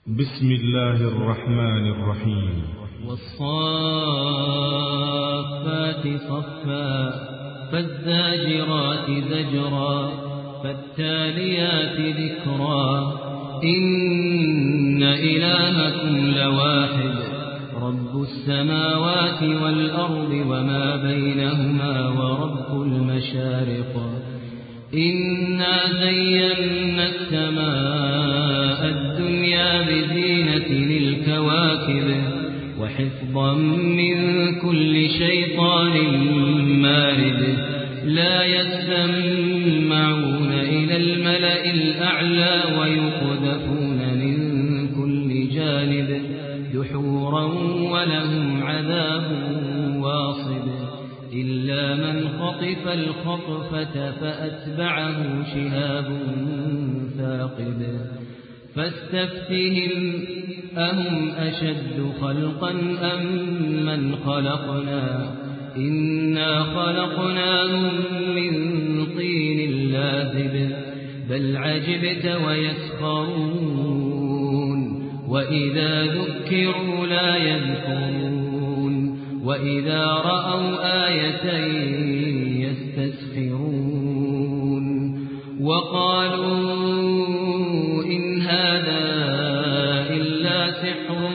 بسم الله الرحمن الرحيم. والصافات صفا فالزاجرات زجرا فالتاليات ذكرا إن إلهكم لواحد رب السماوات والأرض وما بينهما ورب المشارق إنا زينا السماء الدنيا بزينة للكواكب وحفظا من كل شيطان مارد لا يسمعون إلى الملأ الأعلى ويقذفون من كل جانب دحورا ولهم عذاب واصب إلا من خطف الخطفة فأتبعه شهاب ثاقب فاستفتهم أهم أشد خلقا أم من خلقنا إنا خلقناهم من طين لازب بل عجبت ويسخرون وإذا ذكروا لا يذكرون وإذا رأوا آية يستسخرون وقالوا إن هذا إلا سحر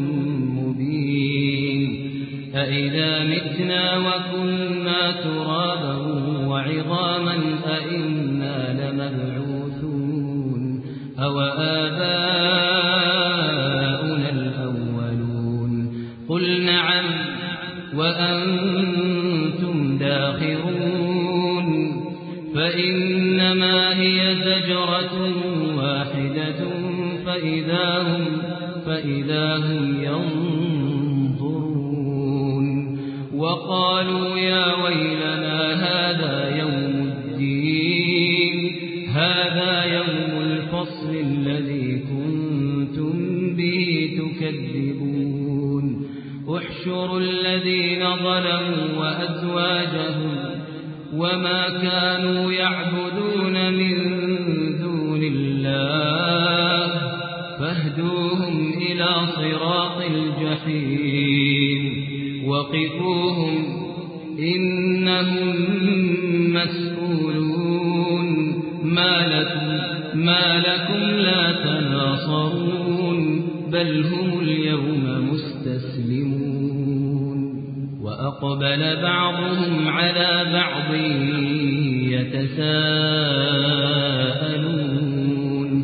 مبين أإذا متنا وكنا ترابا وعظاما أإنا لمبعوثون أو آباؤنا الأولون قل نعم وأنتم داخرون فإنما هي زجرة واحدة فإذا هم ينظرون وقالوا يا ويلنا هذا يوم الدين هذا يوم الفصل الذي كنتم به تكذبون احشروا الذين ظلموا وأزواجهم وما كانوا يعبدون من دون الله فاهدوهم إلى صراط الجحيم وقفوهم إنهم مسؤولون ما لكم لا تناصرون بل هم اليوم مستسلمون وأقبل بعضهم على بعض يتساءلون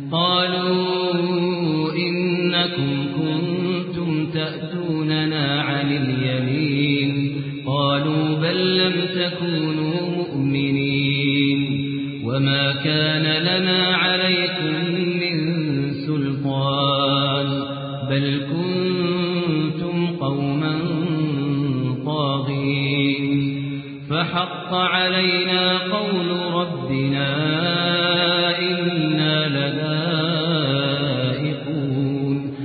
قالوا إنكم كنتم تأتوننا عن اليمين قالوا بل لم تكونوا مؤمنين وما كان لنا عليكم من سلطان بل كنتم قوما طاغين فحق علينا قول ربنا إنا لذائقون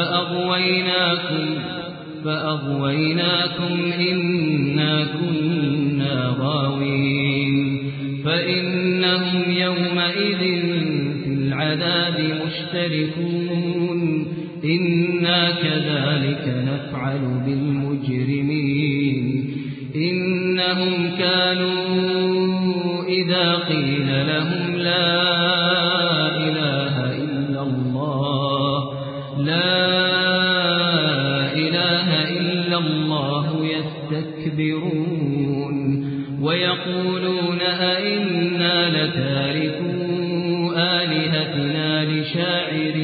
فأغويناكم إنا كنا غاوين فإنهم يومئذ في العذاب مشتركون إنا كذلك نفعل بالمجرمين إنهم كانوا إذا قيل لهم لا إله إلا الله يستكبرون ويقولون أئنا لتاركو آلهتنا لشاعر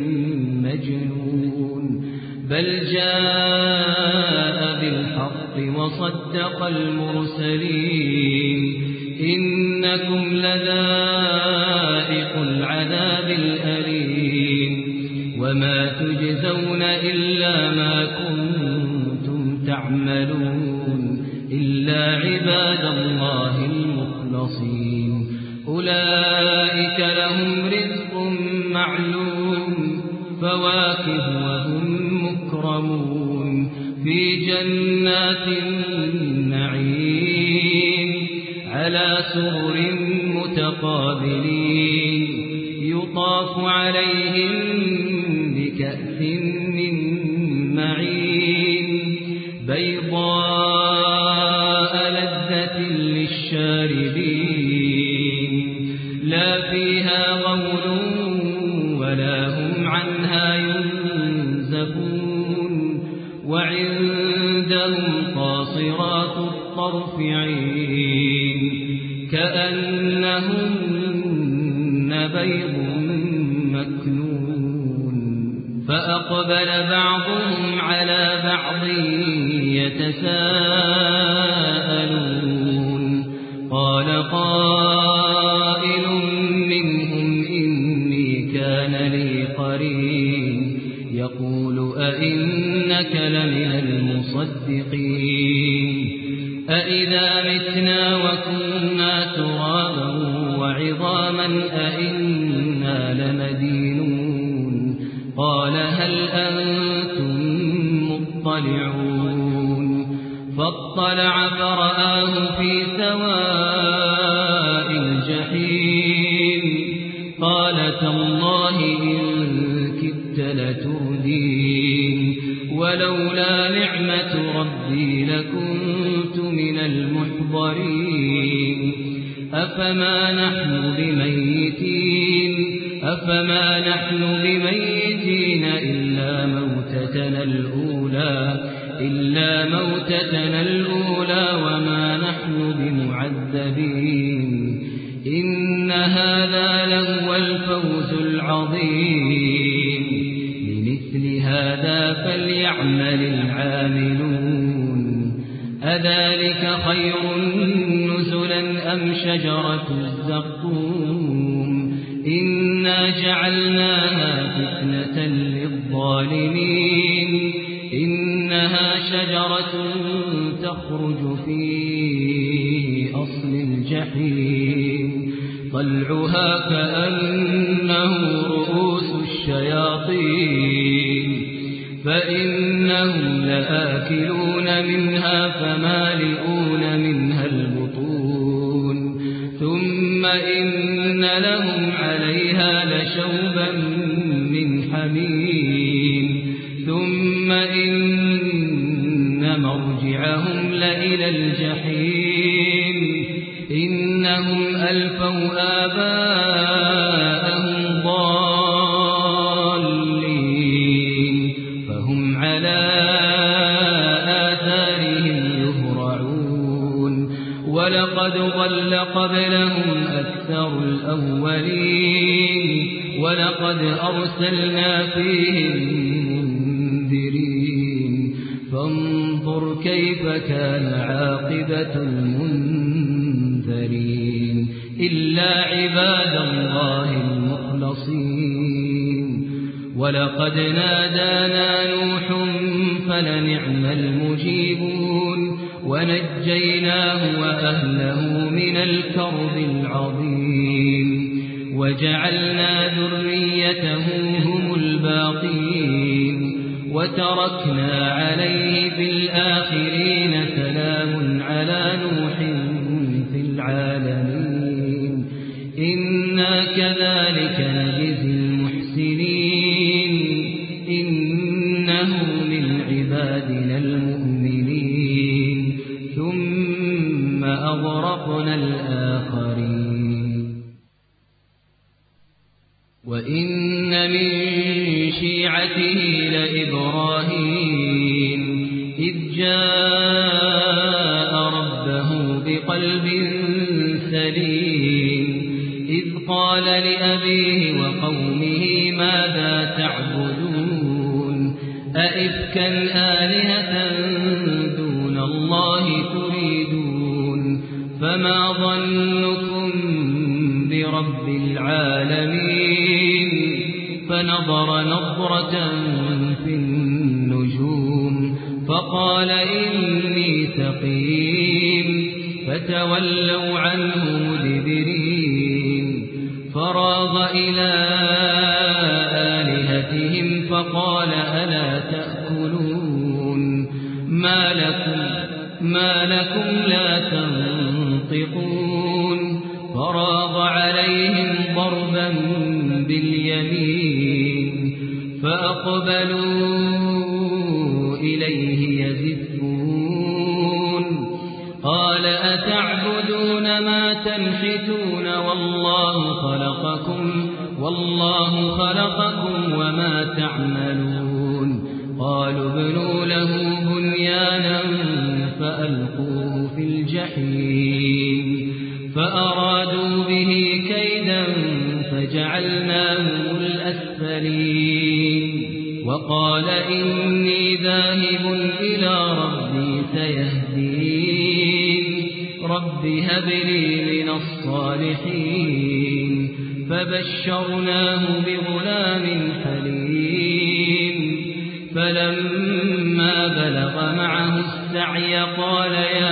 مجنون بل جاء بالحق وصدق المرسلين إنكم لذائق العذاب الأليم وما تجزون إلا ما كنتم تعملون إلا عباد الله المخلصين أولئك لهم رزق معلوم فواكه وهم مكرمون في جنات النعيم على سرر متقابلين يطاف عليهم كأس من معين بيضاء لذة للشاربين لا فيها غول ولا هم عنها ينزفون وعندهم قاصرات الطرف عين كأنهن بيض مكنون فأقبل بعضهم على بعض يتساءلون قال قائل منهم إني كان لي قرين يقول أئنك لمن المصدقين أئذا متنا وكنا ترابا وعظاما أئنا لمدينون قال هل أنتم مطلعون فاطلع فرآه في سواء الجحيم قال تالله إن كدت لتردين ولولا نعمة ربي لكنت من المحضرين أفما نحن بميتين إلا موتتنا الأولى وما نحن بمعذبين إن هذا لهو الفوز العظيم لمثل هذا فليعمل العاملون أذلك خير نزلا أم شجرة الزقوم إنا جعلناها فتنة للظالمين إنها شجرة تخرج في أصل الجحيم طلعها كأنه رؤوس الشياطين فإنهم لآكلون منها فمالئون منها البطون ثم إن لهم عليها لشوبا من حميم ثم إن مرجعهم لإلى الجحيم إنهم ألفوا آباءهم ضالين فهم على آثارهم يهرعون ولقد ضل قبلهم أكثر الأولين ولقد أرسلنا فيهم منذرين فانظر كيف كان عاقبة المنذرين إلا عباد الله المخلصين ولقد نادانا نوح فلنعم المجيبون ونجيناه وأهله من الكرب العظيم وجعلنا ذريته هم الباقين وتركنا عليه في الآخرين سلام على نوح في العالمين إنا كذلك نجزي المحسنين إنه من عبادنا المؤمنين ثم أغرقنا الآخرين وإن من شيعته لإبراهيم إذ جاء ربه بقلب سليم إذ قال لأبيه وقومه ماذا تعبدون أئفكا آلهة دون الله تريدون فما ظنكم برب العالمين فنظر نظرة في النجوم فقال إني سقيم فتولوا عنه مدبرين فراغ إلى آلهتهم فقال ألا تأكلون ما لكم لا تنطقون فراغ عليهم ضربا باليمين فأقبلوا إليه يزفون قال أتعبدون ما تنحتون والله خلقكم وما تعملون قالوا ابنوا له بنيانا فألقوه في الجحيم فأرادوا به كيدا فجعلناهم الأسفلين وقال إني ذاهب إلى ربي سيهدين رب هب لي من الصالحين فبشرناه بغلام حليم فلما بلغ معه السعي قال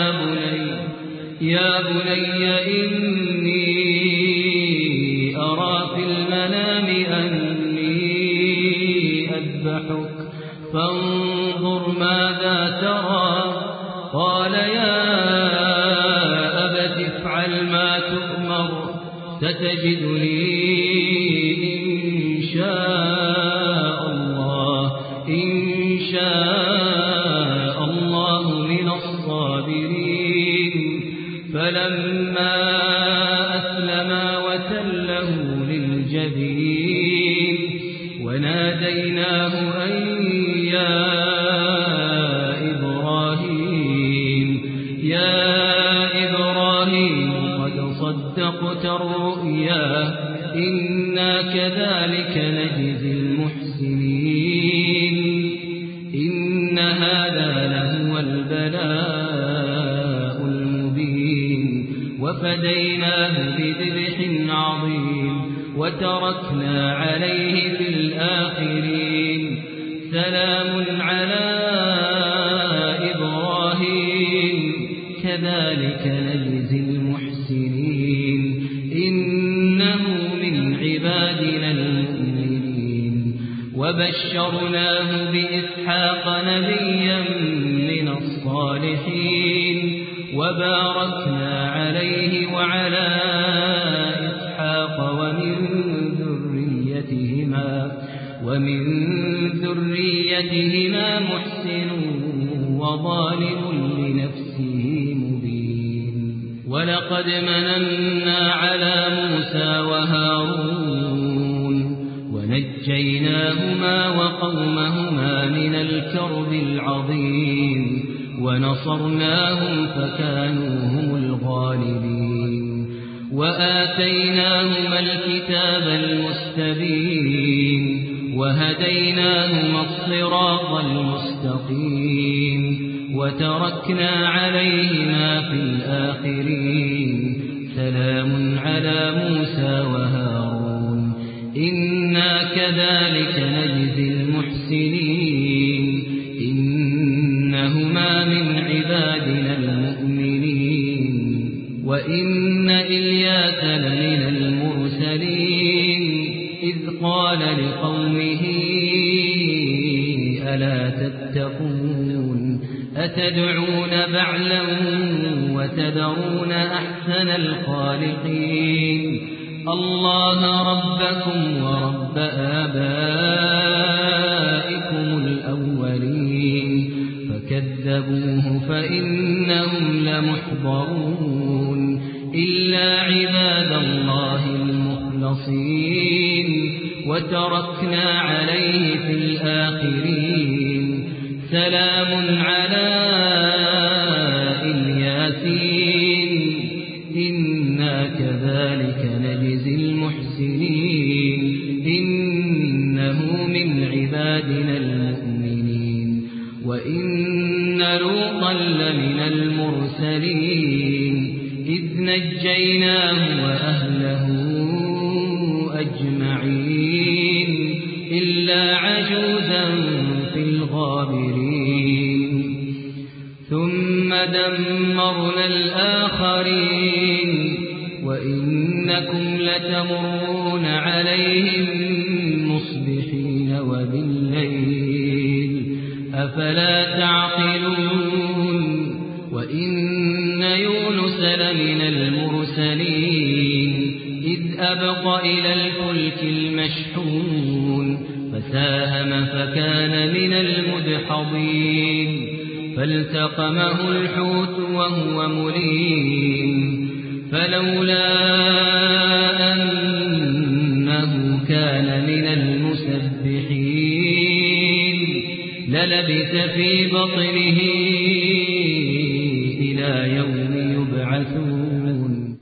يا بني إني أرى في المنام أني أذبحك فانظر ماذا ترى قال يا أبت افعل ما تؤمر ستجدني إن شاء الله من الصابرين فلما أسلما وتله للجبين وناديناه أن يا إبراهيم قد صدقت الرؤيا إنا كذلك نجزي المحسنين إن هذا لهو البلاء المبين وفديناه بذبح عظيم وتركنا عليه في الآخرين سلام على إبراهيم كذلك نجزي المحسنين إنه من عبادنا المؤمنين وبشرناه بإسحاق نبيا من الصالحين وباركنا عليه وعلى إسحاق ومن ذريتهما محسن وظالم لنفسه مبين ولقد مننا على موسى وهارون ونجيناهما وقومهما من الكرب العظيم ونصرناهم فكانوا هم الغالبين وآتيناهما الكتاب المستبين وهديناهما الصراط المستقيم وتركنا عليهما في الآخرين سلام على موسى وهارون إنا كذلك نجزي المحسنين إنهما من عبادنا المؤمنين وإن إلياس لمن المرسلين إذ قال لقومه ألا تتقون أتدعون بعلا وتذرون أحسن الخالقين الله ربكم ورب آبائكم الأولين فكذبوه فإنهم لمحضرون إلا عباد الله المخلصين وتركنا عليه في الآخرين سلام على الياسين إنا كذلك نجزي المحسنين إنه من عبادنا المؤمنين وإن لوطا لمن المرسلين إذ نجيناه وأهله أجمعين إلا عجوزا في الغابرين ثم دمرنا الآخرين وإنكم لتمرون عليهم مصبحين وبالليل أفلا تعقلون وإن يونس لمن المرسلين إذ أبق إلى الفلك المشحون مشحون فساهم فكان من المدحضين فالتقمه الحوت وهو مليم فلولا أنه كان من المسبحين للبث في بطنه إلى يوم يبعثون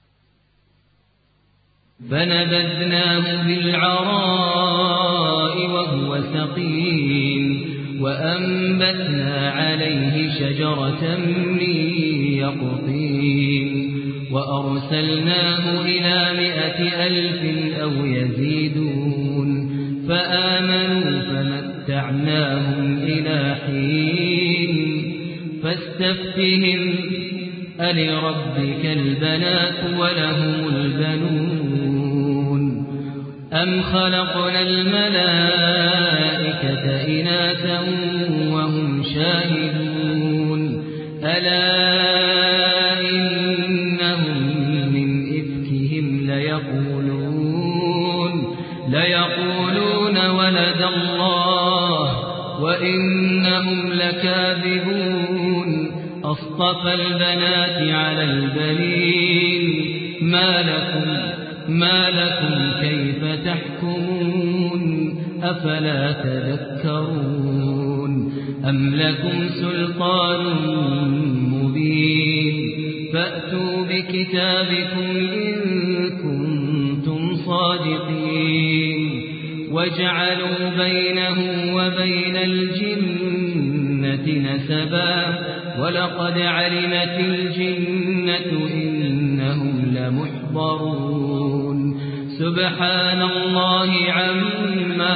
فنبذناه بالعراء وهو سقيم وأنبتنا عليه شجرة من يقطين وأرسلناه إلى 100,000 أو يزيدون فآمنوا فمتعناهم إلى حين فاستفتهم ألربك البنات ولهم البنون أم خلقنا الملائكة إناثا وهم شاهدون ألا إنهم من إفكهم ليقولون ولد الله وإنهم لكاذبون أصطفى البنات على البنين ما لكم كيف تحكمون أفلا تذكرون أم لكم سلطان مبين فأتوا بكتابكم إن كنتم صادقين وجعلوا بينه وبين الجنة نسبا ولقد علمت الجنة إنهم لمحضرون سبحان الله عما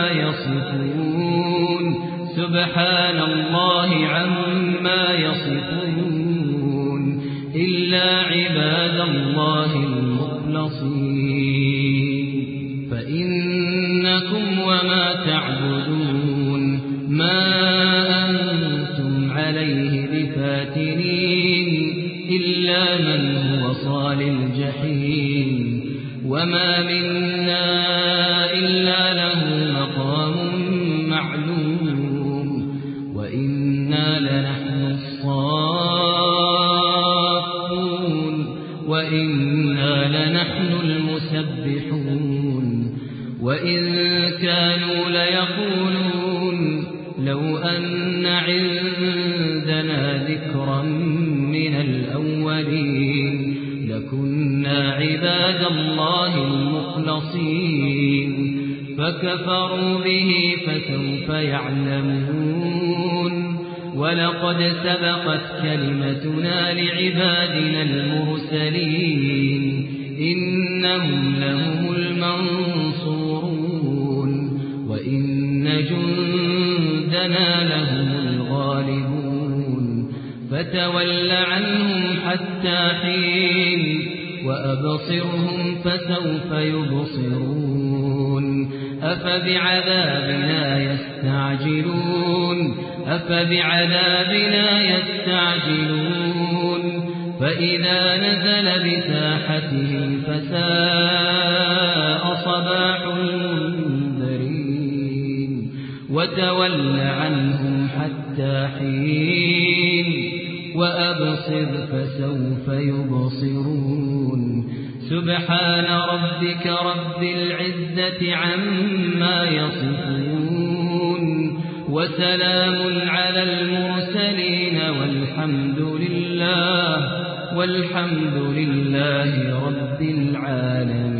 يصفون إلا عباد الله المخلصين فإنكم وما تعبدون ما أنتم عليه بفاتنين إلا من هو صال الجحيم وما منا إلا له مقام معلوم وإنا لنحن الصافون وإنا لنحن المسبحون وإن كانوا ليقولون لو أن عندنا ذكرا من الأولين لكنا عباد الله المخلصين فكفروا به فسوف يعلمون ولقد سبقت كلمتنا لعبادنا المرسلين إنهم لهم المنصورون وإن جندنا لهم الغالبون فتول عنهم حتى حين وأبصرهم فسوف يبصرون أفبعذابنا يستعجلون فإذا نزل بساحتهم فساء صباح المنذرين وتول عنهم حتى حين وأبصر فسوف يبصرون سبحان ربك رب العزة عما يصفون وسلام على المرسلين والحمد لله رب العالمين.